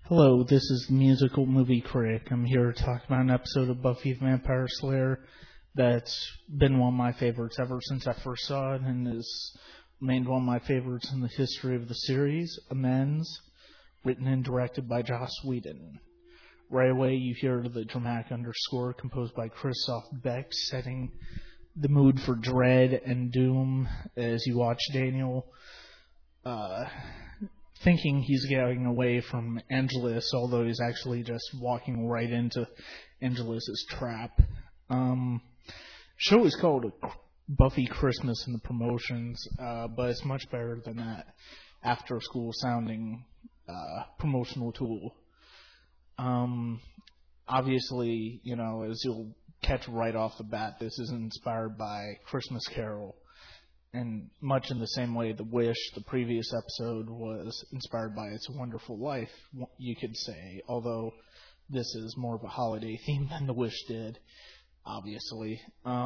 Hello, this is the Musical Movie Critic. I'm here to talk about an episode of Buffy the Vampire Slayer that's been one of my favorites ever since I first saw it and has remained one of my favorites in the history of the series, Amends, written and directed by Joss Whedon. Right away, you hear the dramatic underscore composed by Christoph Beck, setting the mood for dread and doom as you watch Daniel thinking he's getting away from Angelus, although he's actually just walking right into Angelus's trap. Show is called Buffy Christmas in the promotions, but it's much better than that after-school sounding promotional tool. Obviously, as you'll catch right off the bat, this is inspired by Christmas Carol. And much in the same way The Wish, the previous episode, was inspired by It's a Wonderful Life, you could say, although this is more of a holiday theme than The Wish did, obviously.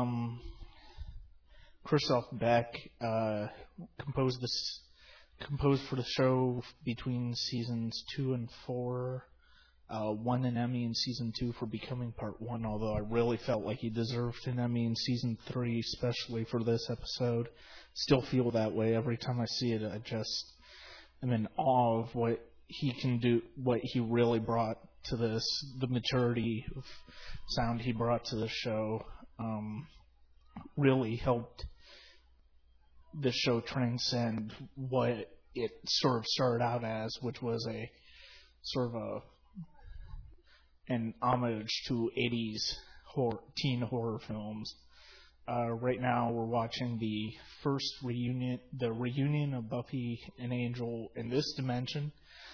Christoph Beck composed for the show between seasons 2 and 4, won an Emmy in season 2 for Becoming Part 1, although I really felt like he deserved an Emmy in season 3, especially for this episode. Still feel that way every time I see it. I just am in awe of what he can do, what he really brought to this, the maturity of sound he brought to the show. Really helped this show transcend what it sort of started out as, which was a sort of an homage to 80s teen horror films. Right now we're watching the reunion of Buffy and Angel in this dimension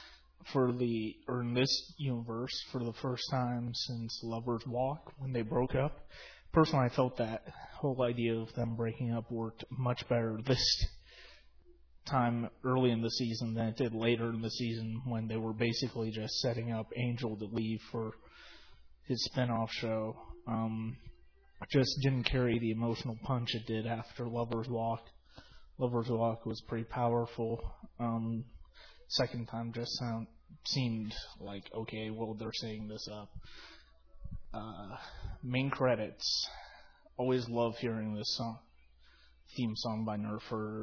in this universe for the first time since Lover's Walk, when they broke up. Personally, I felt that whole idea of them breaking up worked much better this time early in the season than it did later in the season, when they were basically just setting up Angel to leave for his spin-off show. Just didn't carry the emotional punch it did after Lover's Walk. Lover's Walk was pretty powerful. Second time just seemed like, okay, well, they're setting this up. Main credits. Always love hearing this theme song by Nerfer.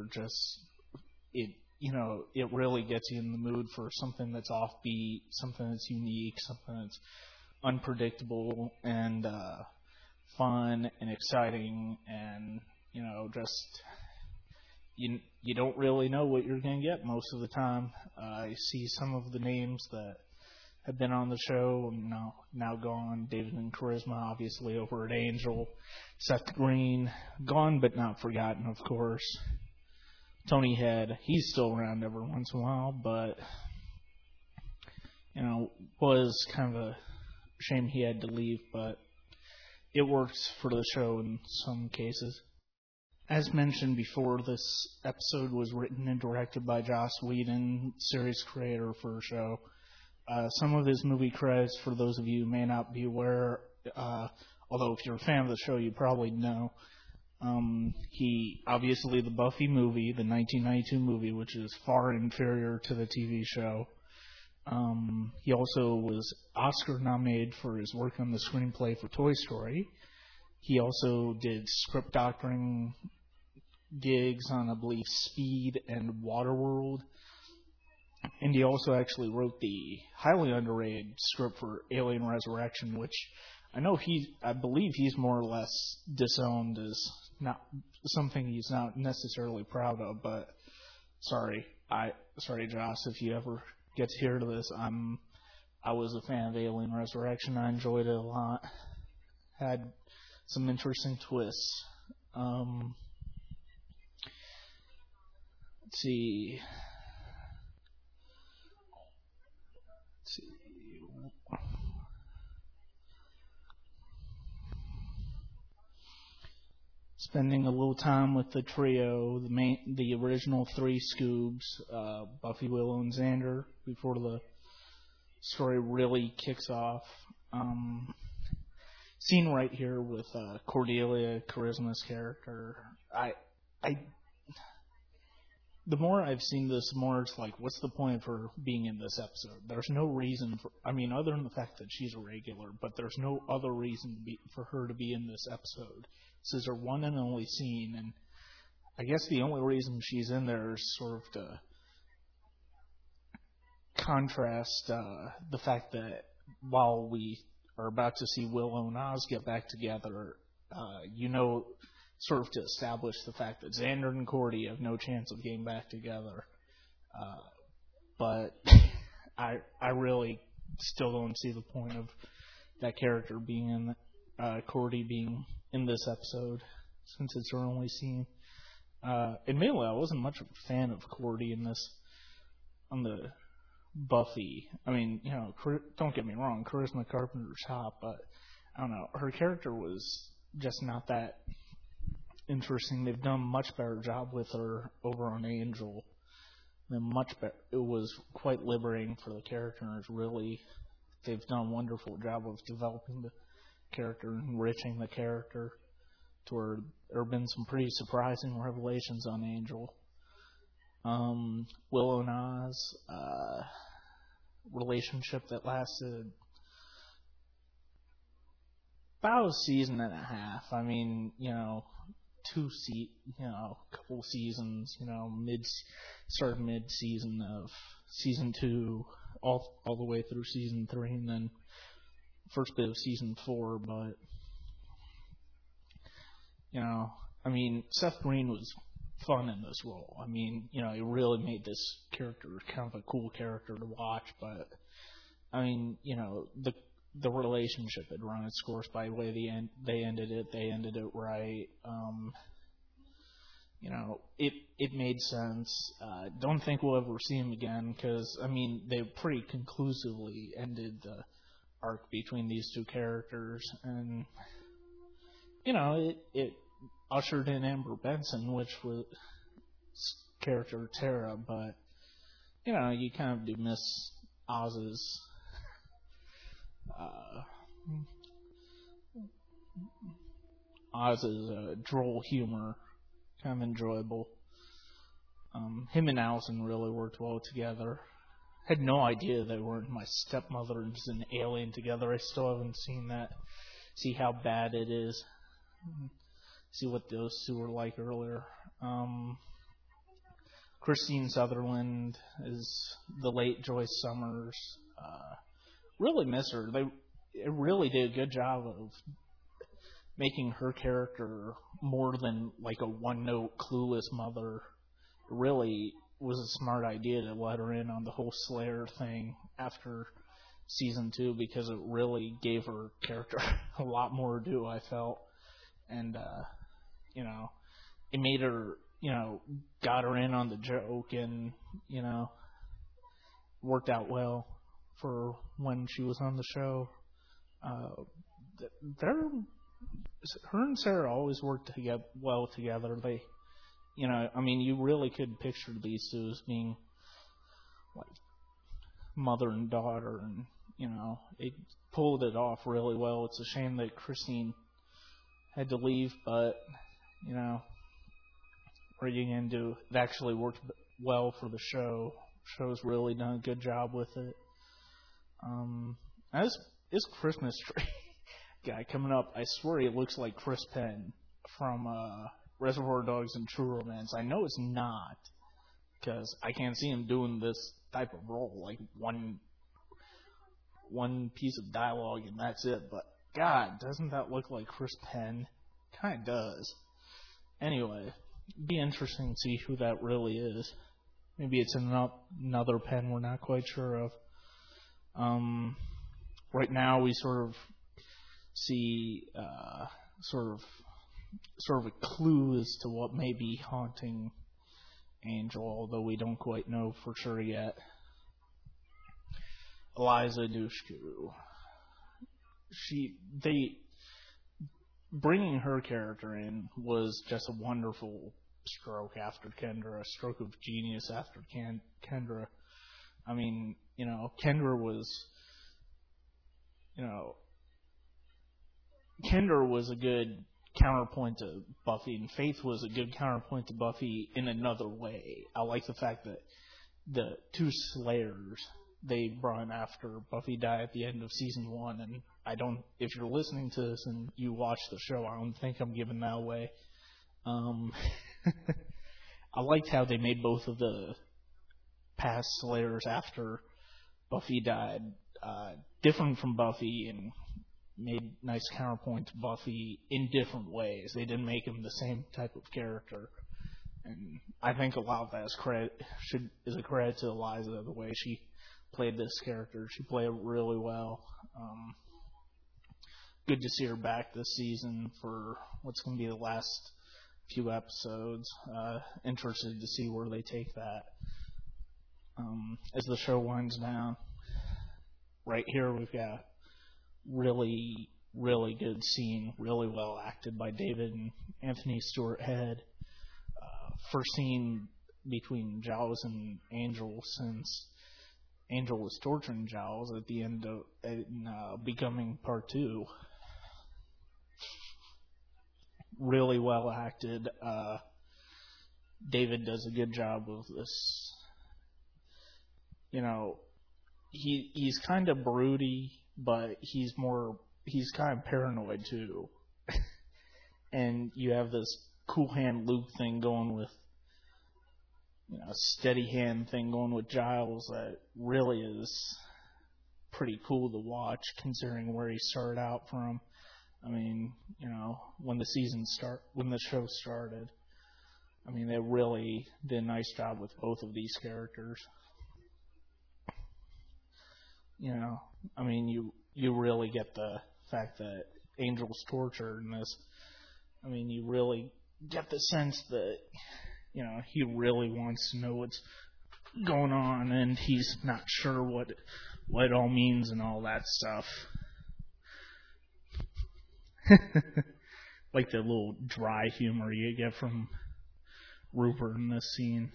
It really gets you in the mood for something that's offbeat, something that's unique, something that's unpredictable and fun and exciting, and you don't really know what you're going to get most of the time. I see some of the names that have been on the show now gone. David and Charisma, obviously, over at Angel. Seth Green, gone but not forgotten, of course. Tony Head, he's still around every once in a while, but was kind of a shame he had to leave, but it works for the show in some cases. As mentioned before, this episode was written and directed by Joss Whedon, series creator for the show. Some of his movie credits, for those of you who may not be aware, although if you're a fan of the show, you probably know. He, obviously, the Buffy movie, the 1992 movie, which is far inferior to the TV show. He also was Oscar nominated for his work on the screenplay for Toy Story. He also did script doctoring gigs on, I believe, Speed and Waterworld. And he also actually wrote the highly underrated script for Alien Resurrection, which I believe he's more or less disowned as not something he's not necessarily proud of, but sorry Joss, if you ever get to hear this. I was a fan of Alien Resurrection. I enjoyed it a lot. Had some interesting twists. Let's see. Spending a little time with the trio, the original three Scoobs, Buffy, Willow, and Xander, before the story really kicks off. Scene right here with Cordelia, Charisma's character. the more I've seen this, the more it's like, what's the point of her being in this episode? There's no reason for, I mean, other than the fact that she's a regular, but there's no other reason for her to be in this episode. This is her one and only scene, and I guess the only reason she's in there is sort of to contrast the fact that while we are about to see Willow and Oz get back together, sort of to establish the fact that Xander and Cordy have no chance of getting back together. But I really still don't see the point of that character being in Cordy being in this episode, since it's her only scene. Admittedly, I wasn't much of a fan of Cordy in this on the Buffy. I mean, don't get me wrong, Charisma Carpenter's hot, but I don't know, her character was just not that interesting. They've done a much better job with her over on Angel. Much better. It was quite liberating for the character, and they've done a wonderful job of developing the character, enriching the character, to where there have been some pretty surprising revelations on Angel. Willow and Oz, relationship that lasted about a season and a half. I mean, couple seasons, started mid-season of season 2, all the way through season 3, and then first bit of season 4, but, Seth Green was fun in this role. I mean, he really made this character kind of a cool character to watch, but, the relationship had run its course by the way they ended it right. It made sense. Don't think we'll ever see him again, because, they pretty conclusively ended the arc between these two characters, and, it ushered in Amber Benson, which was character Tara, but, you kind of do miss Oz's droll humor, kind of enjoyable. Him and Allison really worked well together. Had no idea they weren't my stepmother and an alien together. I still haven't seen that. See how bad it is. See what those two were like earlier. Christine Sutherland is the late Joyce Summers. Really miss her. They really did a good job of making her character more than like a one-note clueless mother. It really was a smart idea to let her in on the whole Slayer thing after season 2, because it really gave her character a lot more to do, I felt. And, it made her, got her in on the joke, and, worked out well for when she was on the show. Her and Sarah always worked well together. They, you really could picture these two as being like mother and daughter, and they pulled it off really well. It's a shame that Christine had to leave, but what are you gonna do? It actually worked well for the show. The show's really done a good job with it. This Christmas tree guy coming up, I swear he looks like Chris Penn from Reservoir Dogs and True Romance. I know it's not, because I can't see him doing this type of role, like one piece of dialogue and that's it. But God, doesn't that look like Chris Penn? Kind of does. Anyway, it'd be interesting to see who that really is. Maybe it's another Penn we're not quite sure of. Right now we sort of see sort of a clue as to what may be haunting Angel, although we don't quite know for sure yet. Eliza Dushku. Bringing her character in was just a wonderful stroke after Kendra, a stroke of genius after Kendra. Kendra was a good counterpoint to Buffy, and Faith was a good counterpoint to Buffy in another way. I like the fact that the two Slayers they brought in after Buffy died at the end of season 1, and if you're listening to this and you watch the show, I don't think I'm giving that away. I liked how they made both of the past Slayers after Buffy died different from Buffy and made nice counterpoint to Buffy in different ways. They didn't make him the same type of character. And I think a lot of that is a credit to Eliza, the way she played this character. She played it really well. Good to see her back this season for what's going to be the last few episodes. Interested to see where they take that. As the show winds down, right here we've got really, really good scene, really well acted by David and Anthony Stewart Head. First scene between Giles and Angel since Angel was torturing Giles at the end of Becoming Part 2. Really well acted. David does a good job of this. You know, he's kind of broody, but he's kind of paranoid too. And you have this cool hand Luke thing going with, steady hand thing going with Giles that really is pretty cool to watch considering where he started out from. I mean, when the show started, I mean, they really did a nice job with both of these characters. I mean, you really get the fact that Angel's tortured in this. I mean, you really get the sense that, he really wants to know what's going on and he's not sure what it all means and all that stuff. Like the little dry humor you get from Rupert in this scene.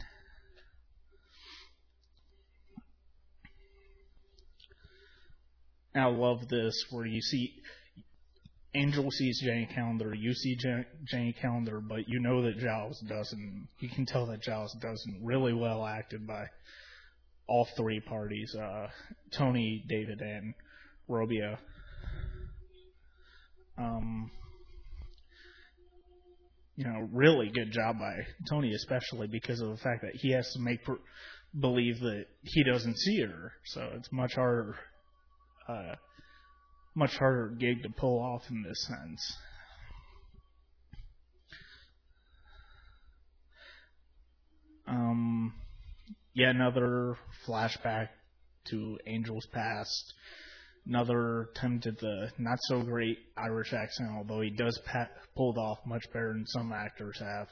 I love this where you see Angel sees Jane Calendar, you see Jane Calendar, but you know that Giles doesn't. You can tell that Giles doesn't. Really well acted by all three parties, Tony, David, and Robia. Really good job by Tony, especially because of the fact that he has to make believe that he doesn't see her. So it's much harder gig to pull off in this sense. Another flashback to Angel's past. Another attempt at the not so great Irish accent, although he does pull it off much better than some actors have.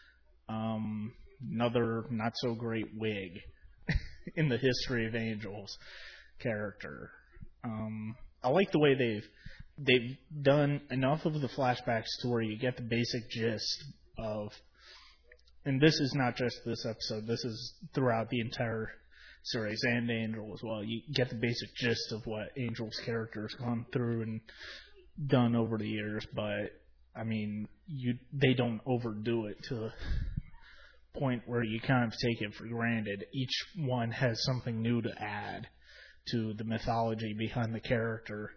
Another not so great wig in the history of Angel's character. I like the way they've done enough of the flashbacks to where you get the basic gist of, and this is not just this episode, this is throughout the entire series and Angel as well. You get the basic gist of what Angel's character has gone through and done over the years, but I mean, they don't overdo it to the point where you kind of take it for granted. Each one has something new to add to the mythology behind the character.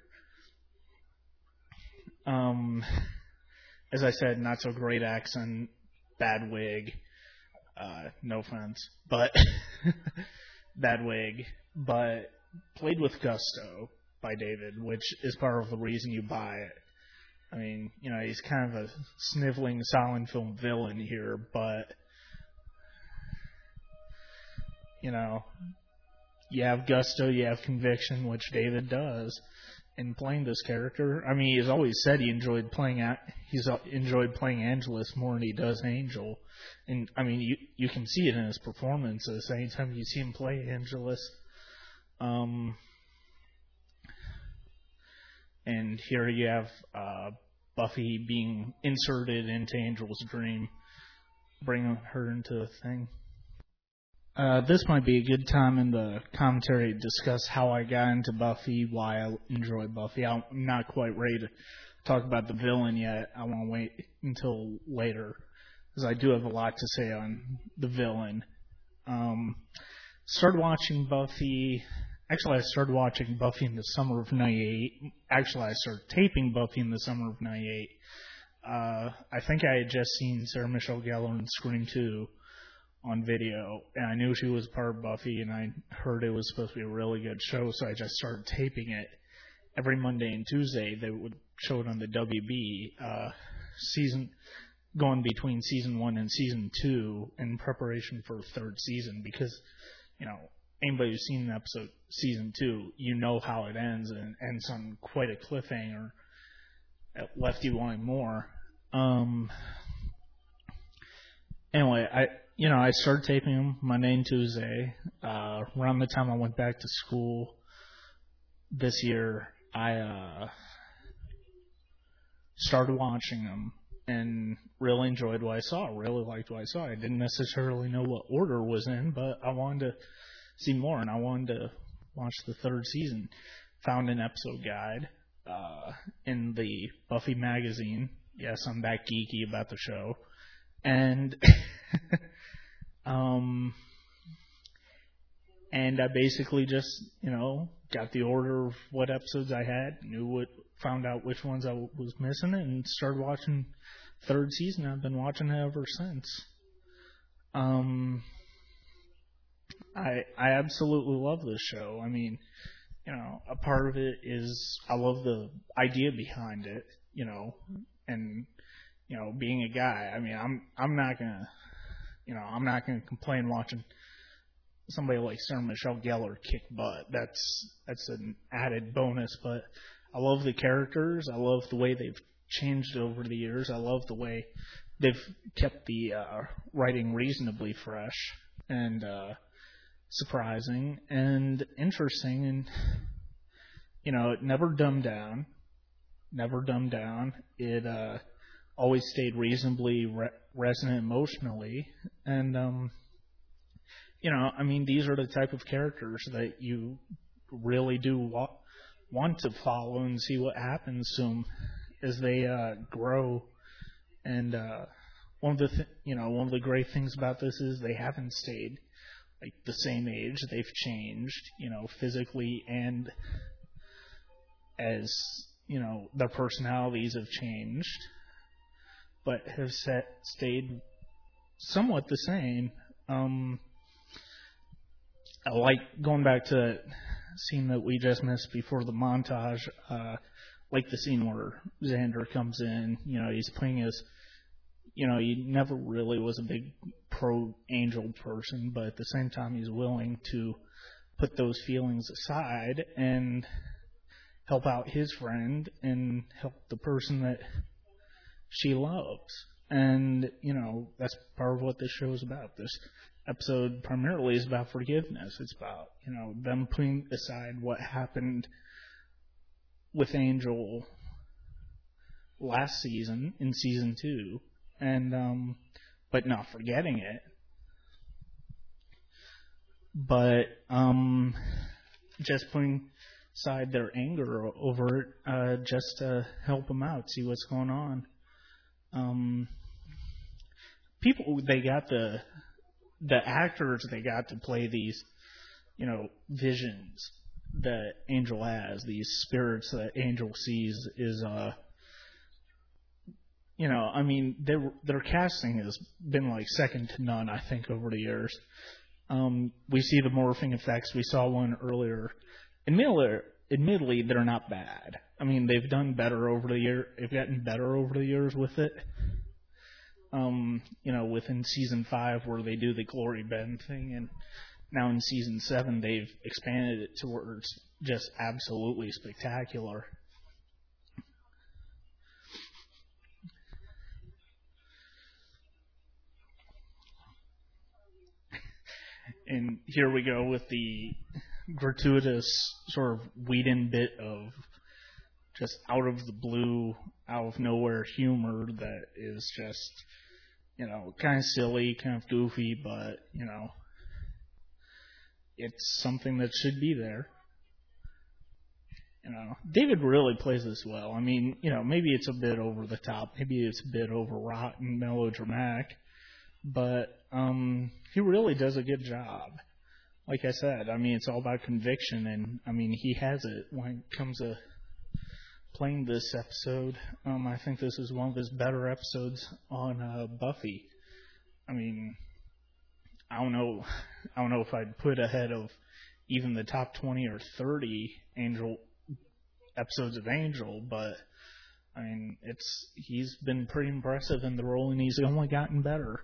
As I said, not so great accent, bad wig, no offense, but bad wig, but played with gusto by David, which is part of the reason you buy it. I mean, he's kind of a sniveling silent film villain here, but you have gusto, you have conviction, which David does in playing this character. I mean, he's always said he enjoyed playing Angelus more than he does Angel. And I mean, you can see it in his performances anytime you see him play Angelus. And here you have Buffy being inserted into Angel's dream, bringing her into the thing. This might be a good time in the commentary to discuss how I got into Buffy, why I enjoy Buffy. I'm not quite ready to talk about the villain yet. I want to wait until later, because I do have a lot to say on the villain. Started watching Buffy. Actually, I started watching Buffy in the summer of '98. Actually, I started taping Buffy in the summer of '98. I think I had just seen Sarah Michelle Gellar in Scream 2 on video, and I knew she was part of Buffy, and I heard it was supposed to be a really good show, so I just started taping it. Every Monday and Tuesday, they would show it on the WB going between season 1 and season 2 in preparation for a third season, because, anybody who's seen an episode season 2, you know how it ends, and it ends on quite a cliffhanger. It left you wanting more. Anyway, I started taping them Monday and Tuesday. Around the time I went back to school this year, I started watching them and really enjoyed what I saw. Really liked what I saw. I didn't necessarily know what order was in, but I wanted to see more, and I wanted to watch the third season. Found an episode guide in the Buffy magazine. Yes, I'm that geeky about the show. And and I basically just, got the order of what episodes I had, found out which ones I was missing, and started watching third season. I've been watching it ever since. I absolutely love this show. I mean, a part of it is I love the idea behind it, and being a guy. I mean, I'm not gonna complain watching somebody like Sarah Michelle Gellar kick butt. That's an added bonus, but I love the characters. I love the way they've changed over the years. I love the way they've kept the writing reasonably fresh and surprising and interesting, and it never dumbed down. It always stayed reasonably resonant emotionally, and these are the type of characters that you really do want to follow and see what happens to them as they grow. And one of the great things about this is they haven't stayed like the same age. They've changed, physically, and as their personalities have changed, but have stayed somewhat the same. I like going back to that scene that we just missed before the montage, like the scene where Xander comes in. He's playing his, he never really was a big pro-Angel person, but at the same time he's willing to put those feelings aside and help out his friend and help the person that she loves. And, that's part of what this show is about. This episode primarily is about forgiveness. It's about, them putting aside what happened with Angel last season, in season 2, and, but not forgetting it. But, just putting aside their anger over it, just to help them out, see what's going on. They got the actors they got to play these, visions that Angel has, these spirits that Angel sees is, their casting has been like second to none, I think, over the years. We see the morphing effects. We saw one earlier. Admittedly, they're not bad. I mean, they've done better over the year. They've gotten better over the years with it. Within season 5 where they do the Glory Bend thing, and now in season 7 they've expanded it to where it's just absolutely spectacular. And here we go with the gratuitous sort of weed-in bit of just out of the blue, out of nowhere humor that is just, kind of silly, kind of goofy, but, it's something that should be there. David really plays this well. I mean, maybe it's a bit over the top, maybe it's a bit overwrought and melodramatic, but he really does a good job. Like I said, I mean, it's all about conviction, and I mean, he has it when it comes to playing this episode. I think this is one of his better episodes on Buffy. I mean, I don't know if I'd put ahead of even the top 20 or 30 episodes of Angel, but I mean, he's been pretty impressive in the role, and he's only gotten better.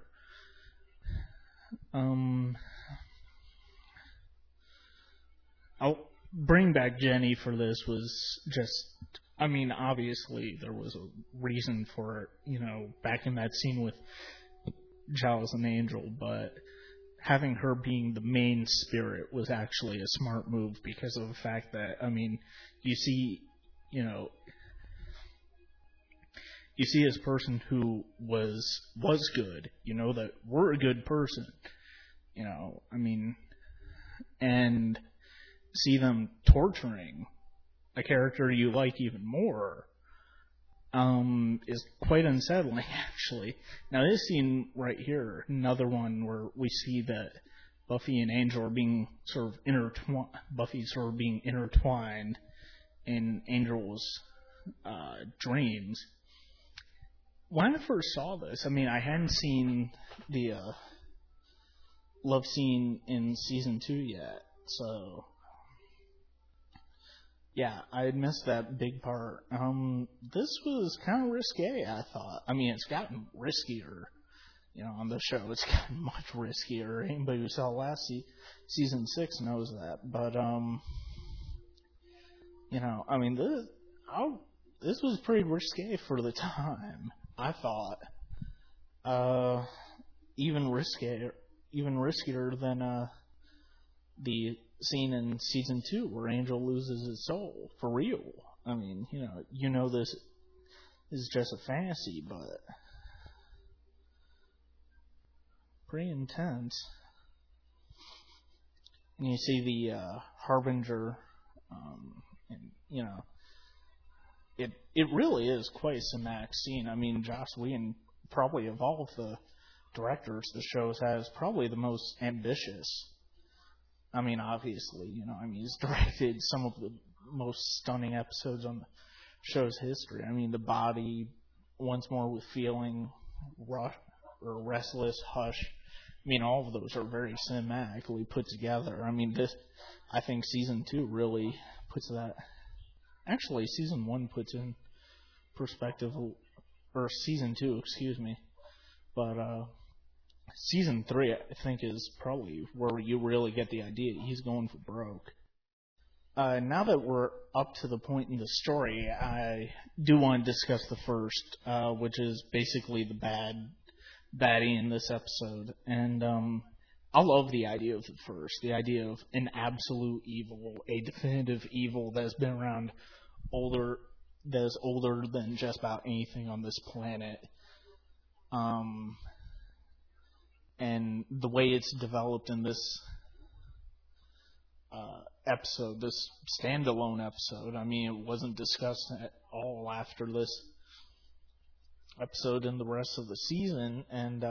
I'll bring back Jenny for this was just, I mean, obviously there was a reason for it, back in that scene with Giles and Angel, but having her being the main spirit was actually a smart move because of the fact that, I mean, you see this person who was good, that we're a good person, I mean, and see them torturing a character you like even more is quite unsettling, actually. Now, this scene right here, another one where we see that Buffy and Angel are being sort of intertwined. Buffy's sort of being intertwined in Angel's dreams. When I first saw this, I mean, I hadn't seen the love scene in season 2 yet, so yeah, I had missed that big part. This was kind of risque, I thought. I mean, it's gotten riskier, on the show. It's gotten much riskier. Anybody who saw last season 6 knows that. But, I mean, this was pretty risque for the time, I thought. Even riskier than the scene in season 2 where Angel loses his soul for real. I mean, this is just a fantasy, but pretty intense. And you see the Harbinger, and it really is quite a cinematic scene. I mean, Joss Whedon, probably of all of the directors the show has, probably the most ambitious. I mean, obviously, he's directed some of the most stunning episodes on the show's history. I mean, The Body, Once More with Feeling, Restless, Hush. I mean, all of those are very cinematically put together. I mean, I think season 2 really puts that. Actually, season 1 puts in perspective, or season 2, excuse me. But, season 3, I think, is probably where you really get the idea he's going for broke. Now that we're up to the point in the story, I do want to discuss the first, which is basically the baddie in this episode. And I love the idea of the first, the idea of an absolute evil, a definitive evil that's been around that is older than just about anything on this planet. And the way it's developed in this episode, this standalone episode, I mean, it wasn't discussed at all after this episode and the rest of the season. And,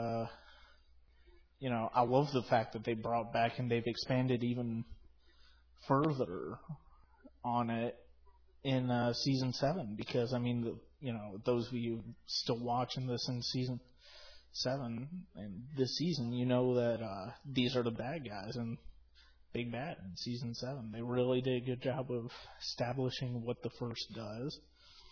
I love the fact that they brought back and they've expanded even further on it in season 7. Because, I mean, those of you still watching this in season 7 and this season, that these are the bad guys and Big Bad in season 7. They really did a good job of establishing what the first does.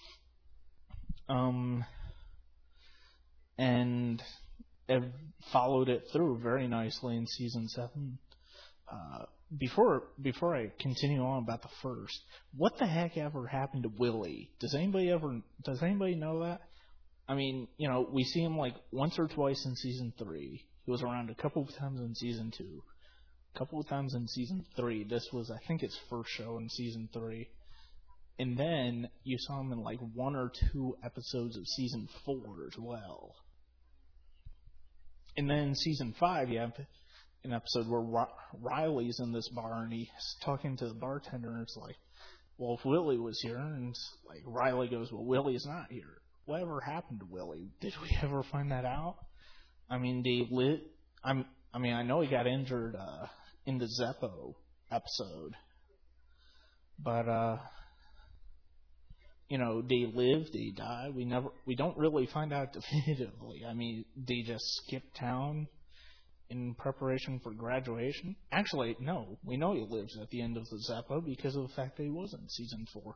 And have followed it through very nicely in season 7. Before I continue on about the first, what the heck ever happened to Willie? Does anybody know that? I mean, we see him like once or twice in season 3. He was around a couple of times in season 2, a couple of times in season 3. This was, I think, his first show in season 3. And then you saw him in like 1 or 2 episodes of season 4 as well. And then in season 5, you have an episode where Riley's in this bar and he's talking to the bartender and it's like, well, if Willie was here, and like Riley goes, well, Willie's not here. Whatever happened to Willie? Did we ever find that out? I mean, I know he got injured in the Zeppo episode, but did he live? Did he die? We don't really find out definitively. I mean, did he just skip town in preparation for graduation? Actually, no. We know he lives at the end of the Zeppo because of the fact that he was in season 4.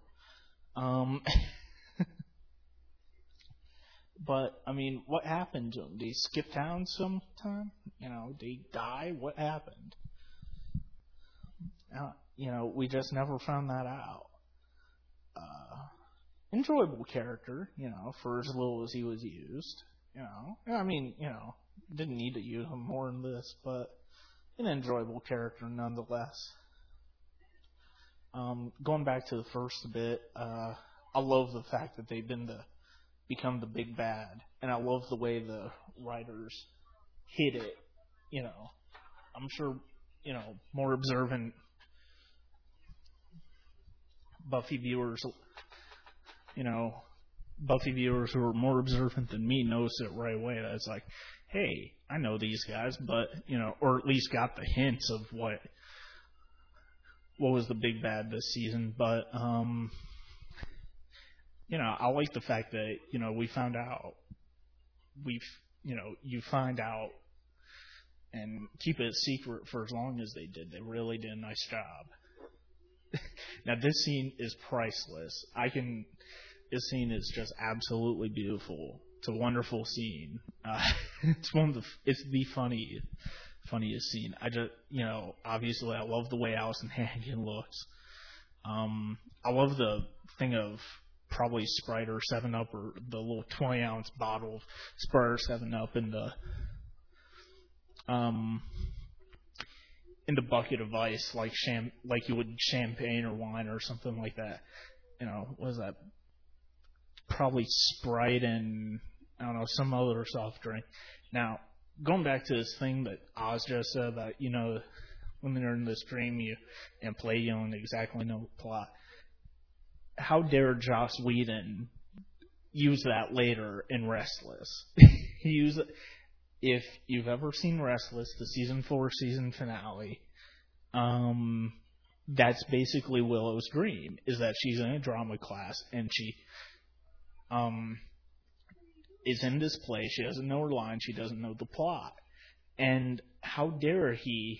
But, I mean, what happened to him? Did he skip town sometime? Did he die? What happened? We just never found that out. Enjoyable character, for as little as he was used. Didn't need to use him more in this, but an enjoyable character nonetheless. Going back to the first bit, I love the fact that they've become the big bad, and I love the way the writers hit it. I'm sure, more observant Buffy viewers who are more observant than me notice it right away. That it's like, hey, I know these guys, but, or at least got the hints of what was the big bad this season. But, I like the fact that, we found out, you find out and keep it a secret for as long as they did. They really did a nice job. Now, this scene is priceless. This scene is just absolutely beautiful. It's a wonderful scene. It's the funniest scene. Obviously I love the way Allison Hannigan looks. I love the thing of probably Sprite or 7-Up, or the little 20-ounce bottle of Sprite or 7-Up in the bucket of ice, like you would champagne or wine or something like that. What is that? Probably Sprite and, I don't know, some other soft drink. Now, going back to this thing that Oz just said about, when they're in this dream, you don't exactly know the plot. How dare Joss Whedon use that later in Restless? If you've ever seen Restless, the season 4 season finale, that's basically Willow's dream, is that she's in a drama class and she is in this play. She doesn't know her lines. She doesn't know the plot. And how dare he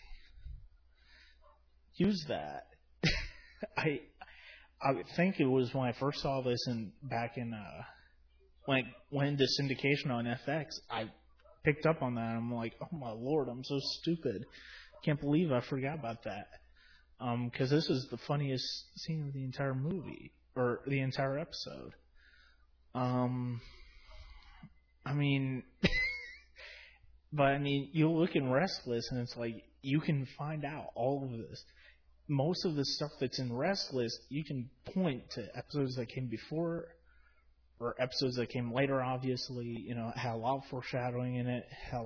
use that? I think it was when I first saw this back in when the syndication on FX, I picked up on that. And I'm like, oh my lord, I'm so stupid. Can't believe I forgot about that. Because this is the funniest scene of the entire movie, or the entire episode. You look in Restless, and it's like, you can find out all of this. Most of the stuff that's in Restless, you can point to episodes that came before, or episodes that came later, obviously. It had a lot of foreshadowing in it, had a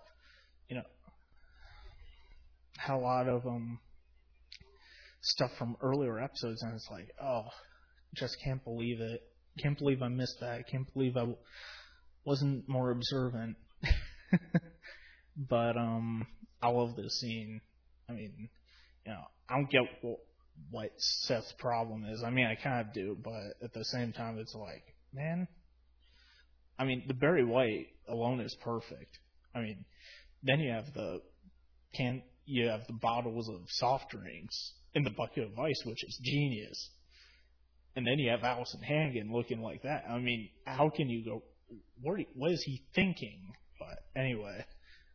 lot of stuff from earlier episodes, and it's like, oh, just can't believe it. Can't believe I missed that. Can't believe I wasn't more observant. But I love this scene. I don't get what Seth's problem is. I kind of do, but at the same time, it's like, man. The Barry White alone is perfect. Then you have the bottles of soft drinks in the bucket of ice, which is genius. And then you have Allison Hannigan looking like that. How can you go, what is he thinking? But anyway.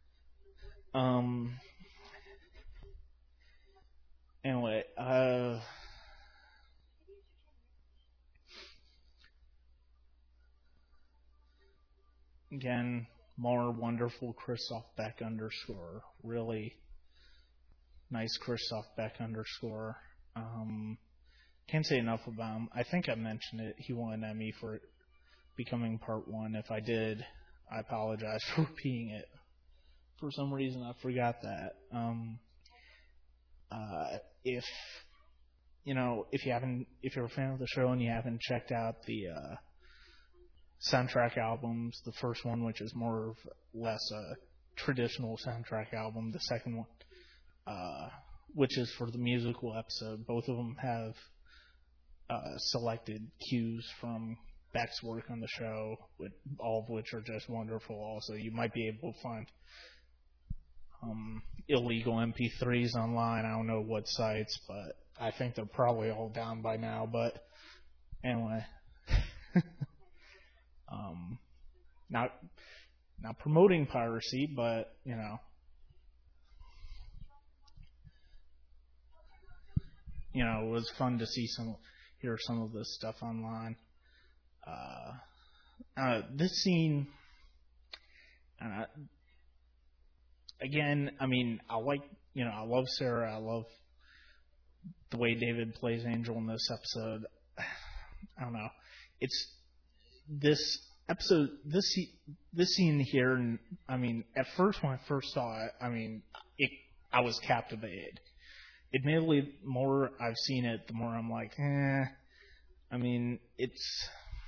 Again, more wonderful Christoph Beck underscore. Really nice Christoph Beck underscore. Can't say enough about him. I think I mentioned it. He won an Emmy for Becoming Part 1. If I did, I apologize for repeating it. For some reason, I forgot that. If if you're a fan of the show and you haven't checked out the soundtrack albums, the first one, which is more or less a traditional soundtrack album, the second one, which is for the musical episode, both of them have selected cues from Beck's work on the show, all of which are just wonderful. Also, you might be able to find illegal MP3s online. I don't know what sites, but I think they're probably all down by now. But anyway, not promoting piracy, but it was fun to hear some of this stuff online. This scene, again, I mean, I love Sarah. I love the way David plays Angel in this episode. I don't know. It's this episode, this scene here, and I mean, at first when I first saw it, I was captivated. Admittedly, the more I've seen it, the more I'm like, I mean, it's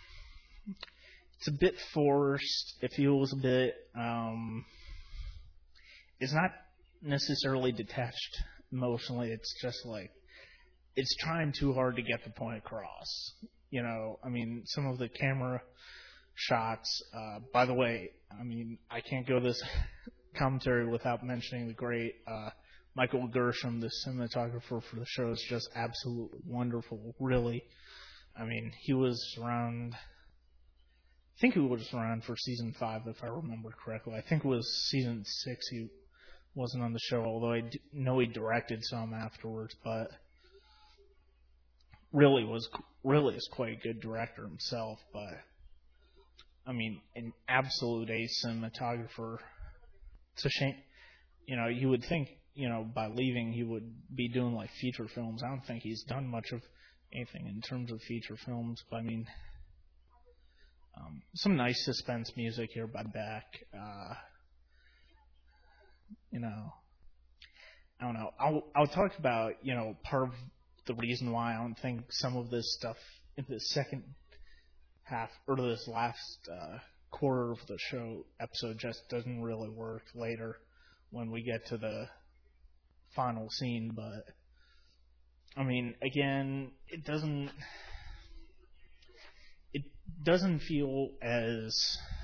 a bit forced. It feels a bit, it's not necessarily detached emotionally. It's just like, it's trying too hard to get the point across. I mean, some of the camera shots, by the way, I mean, I can't go this commentary without mentioning the great, Michael Gershom, the cinematographer for the show, is just absolutely wonderful, really. I mean, he was around, I think he was around for season 5, if I remember correctly. I think it was season 6 he wasn't on the show, although I know he directed some afterwards, but really is quite a good director himself. But, I mean, an absolute ace cinematographer. It's a shame. You would think, by leaving he would be doing like feature films. I don't think he's done much of anything in terms of feature films, but I mean, some nice suspense music here by Beck. I don't know. I'll talk about, part of the reason why I don't think some of this stuff in the second half, or this last quarter of the show episode, just doesn't really work later when we get to the final scene. But I mean, again, it doesn't feel as,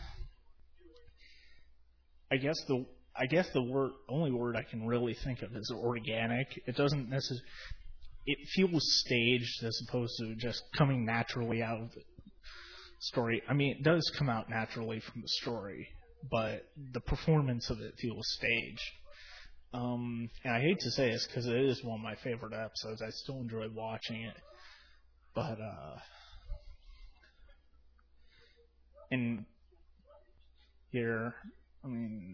I guess the only word I can really think of is organic. It doesn't necessarily, it feels staged as opposed to just coming naturally out of the story. I mean, it does come out naturally from the story, but the performance of it feels staged. And I hate to say this because it is one of my favorite episodes. I still enjoy watching it, but and here, I mean,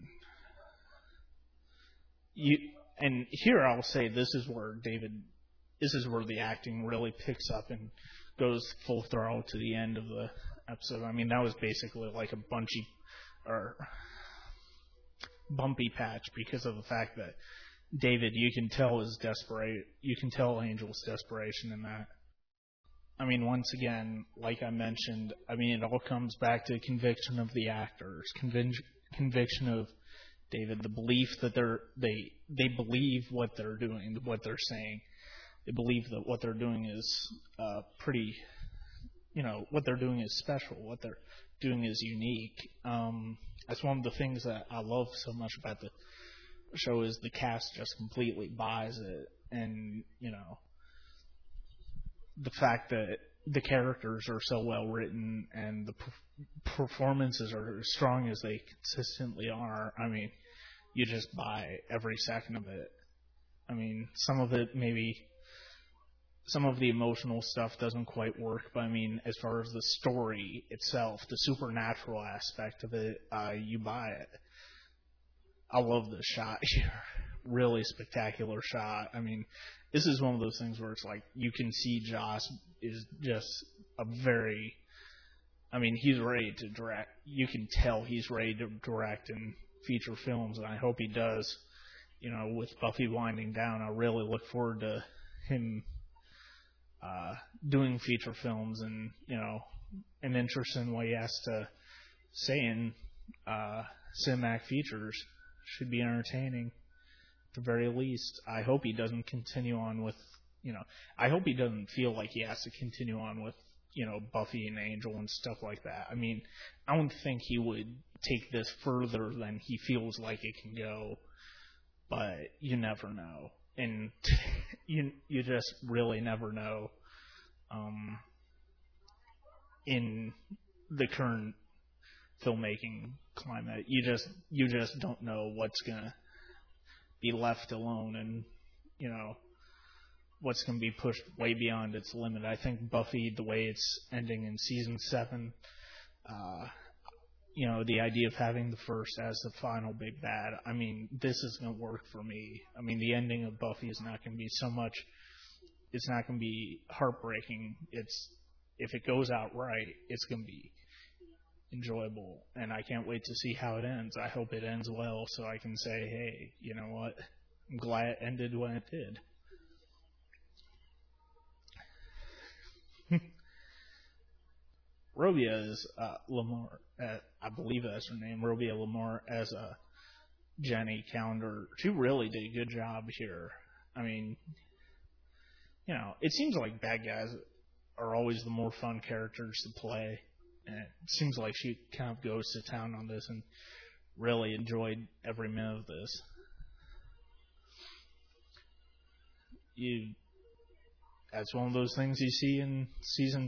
here I'll say this is where the acting really picks up and goes full throttle to the end of the episode. I mean, that was basically like a bumpy patch because of the fact that David, you can tell Angel's desperation in that. I mean, once again, like I mentioned, I mean, it all comes back to conviction of the actors, conviction of David, the belief that they believe what they're doing, what they're saying. They believe that what they're doing is what they're doing is special, what they're doing is unique. That's one of the things that I love so much about the show is the cast just completely buys it, and the fact that the characters are so well written and the performances are as strong as they consistently are. I mean, you just buy every second of it. I mean, some of the emotional stuff doesn't quite work, but I mean, as far as the story itself, the supernatural aspect of it, you buy it. I love this shot here. Really spectacular shot. I mean, this is one of those things where it's like you can see Joss is just he's ready to direct. You can tell he's ready to direct in feature films, and I hope he does. With Buffy winding down, I really look forward to him doing feature films, and an interest in what he has to say in cinematic features should be entertaining at the very least. I hope he doesn't continue on with I hope he doesn't feel like he has to continue on with Buffy and Angel and stuff like that. I mean, I don't think he would take this further than he feels like it can go, but you never know, and you just really never know. In the current filmmaking climate, you just don't know what's gonna be left alone, and what's going to be pushed way beyond its limit. I think Buffy, the way it's ending in season 7, the idea of having the first as the final big bad, I mean, this is going to work for me. I mean, the ending of Buffy is not going to be it's not going to be heartbreaking. If it goes out right, it's going to be enjoyable, and I can't wait to see how it ends. I hope it ends well so I can say, hey, you know what? I'm glad it ended when it did. Robia is Lamar, I believe that's her name, Robia Lamar, as Jenny Calendar. She really did a good job here. I mean, it seems like bad guys are always the more fun characters to play, and it seems like she kind of goes to town on this and really enjoyed every minute of this. That's one of those things you see in season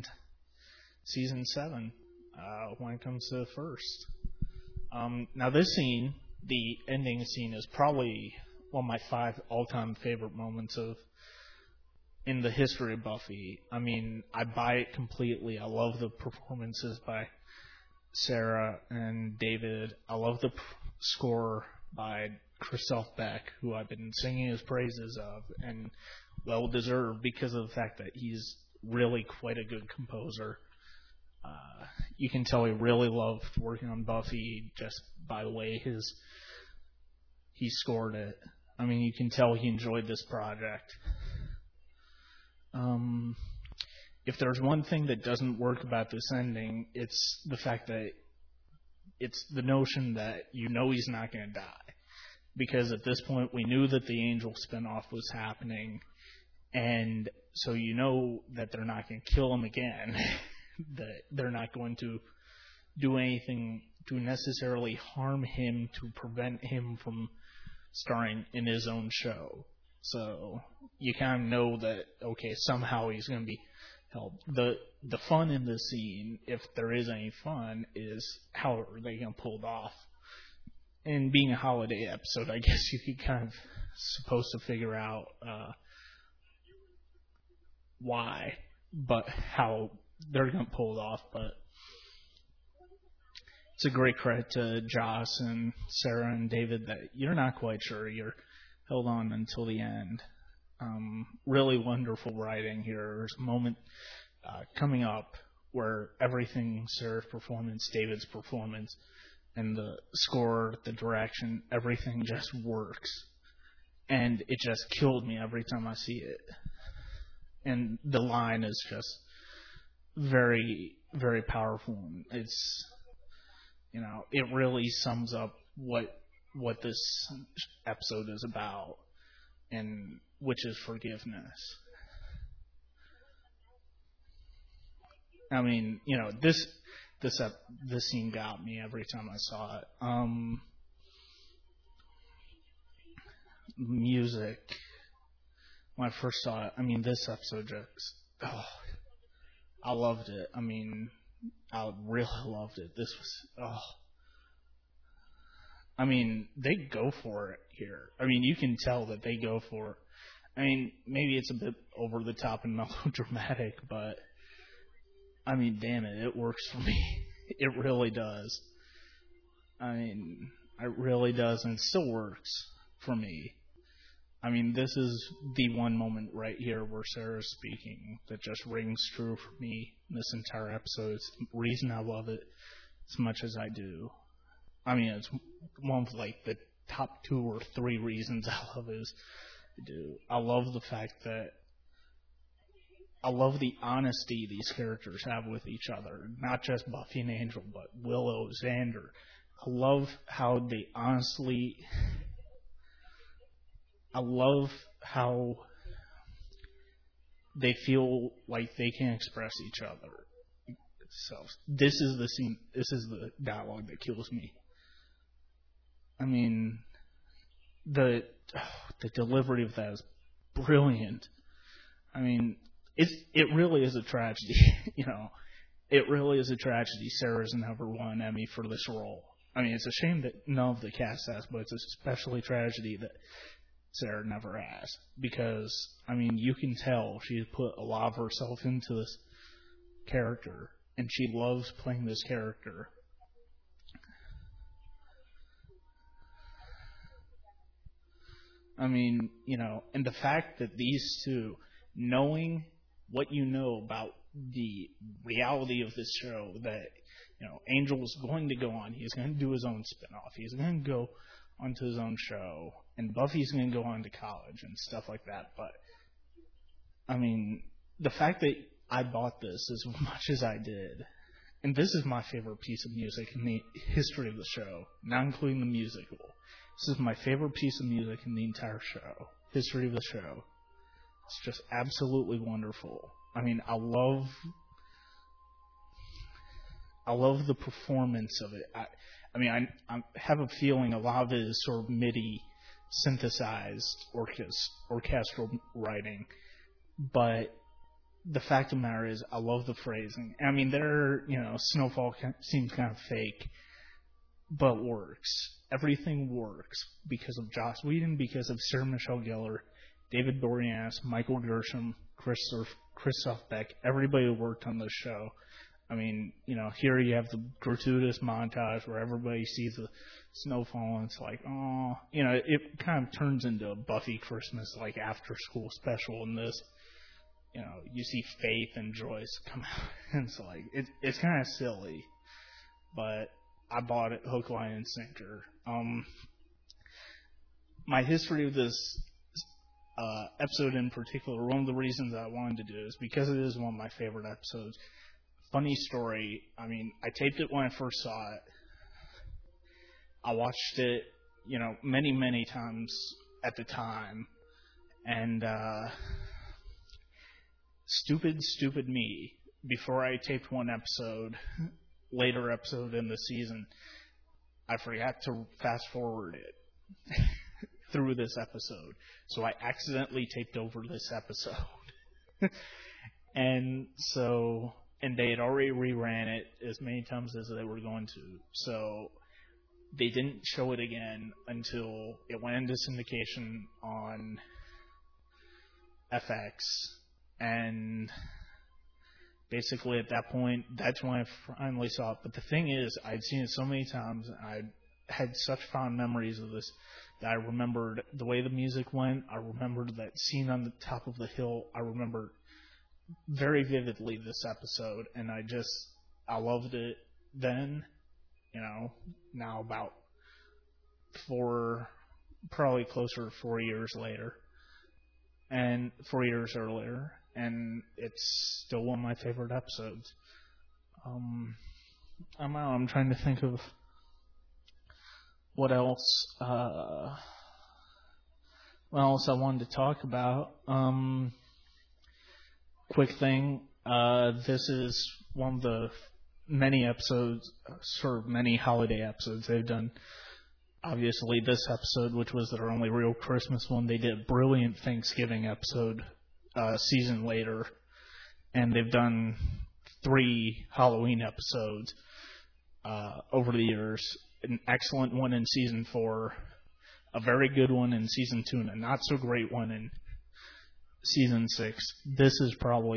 7 when it comes to the first. Now this scene, the ending scene, is probably one of my 5 all-time favorite moments in the history of Buffy. I mean, I buy it completely. I love the performances by Sarah and David. I love the score by Christoph Beck, who I've been singing his praises of, and well deserved because of the fact that he's really quite a good composer. You can tell he really loved working on Buffy just by the way he scored it. I mean, you can tell he enjoyed this project. If there's one thing that doesn't work about this ending, it's the fact that it's the notion that he's not going to die. Because at this point, we knew that the Angel spinoff was happening, and so that they're not going to kill him again. That they're not going to do anything to necessarily harm him to prevent him from starring in his own show. So you kind of know that, okay, somehow he's going to be helped. The fun in this scene, if there is any fun, is how are they going to pull it off. And being a holiday episode, I guess you could kind of supposed to figure out why, but how they're going to pull it off. But it's a great credit to Joss and Sarah and David that you're not quite sure. You're held on until the end. Really wonderful writing here. There's a moment coming up where everything, Sarah's performance, David's performance, and the score, the direction, everything just works. And it just killed me every time I see it. And the line is just very, very powerful. It's, it really sums up what this episode is about, and which is forgiveness. I mean, this scene got me every time I saw it. Music. When I first saw it, I mean, this episode just, I loved it. I mean, I really loved it. This was, I mean, they go for it here. I mean, you can tell that they go for it. I mean, maybe it's a bit over the top and melodramatic, but I mean, damn it works for me. It really does. I mean, it really does, and it still works for me. I mean, this is the one moment right here where Sarah's speaking that just rings true for me in this entire episode. It's the reason I love it as much as I do. I mean, it's one of the top 2 or 3 reasons I love it. I love the fact that I love the honesty these characters have with each other. Not just Buffy and Angel, but Willow, Xander. I love how they honestly... I love how they feel like they can express each other. So this is the scene. This is the dialogue that kills me. I mean, the delivery of that is brilliant. I mean, it really is a tragedy. It really is a tragedy. Sarah's never won an Emmy for this role. I mean, it's a shame that none of the cast has, but it's especially tragedy that Sarah never has, because I mean, you can tell she has put a lot of herself into this character, and she loves playing this character. I mean, and the fact that these two, knowing what you know about the reality of this show, that Angel's going to go on, he's going to do his own spinoff, he's going to go onto his own show, and Buffy's going to go on to college and stuff like that. But I mean, the fact that I bought this as much as I did, and this is my favorite piece of music in the history of the show, not including the musical. This is my favorite piece of music in the entire show, history of the show. It's just absolutely wonderful. I mean, I love the performance of it. I have a feeling a lot of it is sort of MIDI synthesized orchestral writing, but the fact of the matter is, I love the phrasing. I mean, Snowfall seems kind of fake, but works. Everything works because of Joss Whedon, because of Sarah Michelle Gellar, David Boreanaz, Michael Gershom, Christoph Beck, everybody who worked on this show. I mean, here you have the gratuitous montage where everybody sees the snowfall, and it's like, oh, it kind of turns into a Buffy Christmas, like, after-school special in this. You see Faith and Joyce come out, and it's like, it's kind of silly, but I bought it hook, line, and sinker. My history of this episode in particular, one of the reasons I wanted to do it is because it is one of my favorite episodes. Funny story, I mean, I taped it when I first saw it. I watched it, many, many times at the time. And stupid me, before I taped one later episode in the season, I forgot to fast forward it through this episode. So I accidentally taped over this episode. And they had already reran it as many times as they were going to. So they didn't show it again until it went into syndication on FX. And basically at that point, that's when I finally saw it. But the thing is, I'd seen it so many times, and I had such fond memories of this that I remembered the way the music went. I remembered that scene on the top of the hill. I remember very vividly this episode, and I loved it then, now about probably closer to 4 years later, and 4 years earlier, and it's still one of my favorite episodes. I'm trying to think of what else I wanted to talk about. Quick thing, this is one of the many episodes, sort of many holiday episodes they've done. Obviously, this episode, which was their only real Christmas one, they did a brilliant Thanksgiving episode season later, and they've done 3 Halloween episodes over the years. An excellent one in season 4, a very good one in season 2, and a not so great one in season 6. This is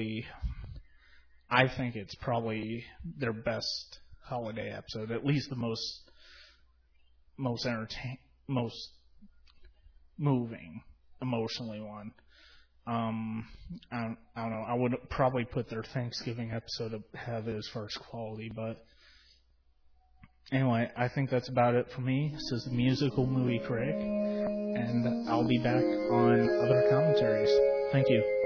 I think it's probably their best holiday episode, at least the most moving emotionally one. I don't know. I would probably put their Thanksgiving episode ahead as far as quality, but anyway, I think that's about it for me. This is the Musical Movie Critic, and I'll be back on other commentaries. Thank you.